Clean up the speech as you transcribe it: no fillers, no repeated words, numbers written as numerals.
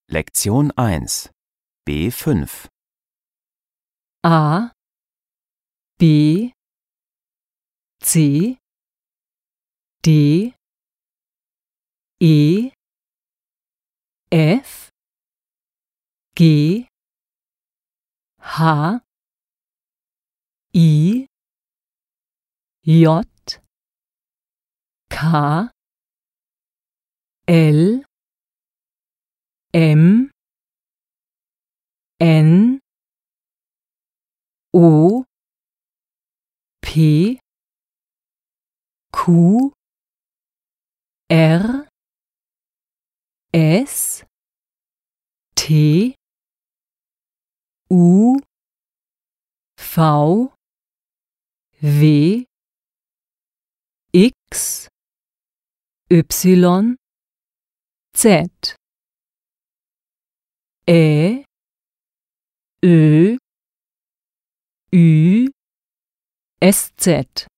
Lektion 1 B5 A, B, C, D, E, F, G, H, I, J, K, L, M, N, O, P, Q, R, S, T, U, V, W, X, Y, Z, Ä, Ö, Ü, SZ.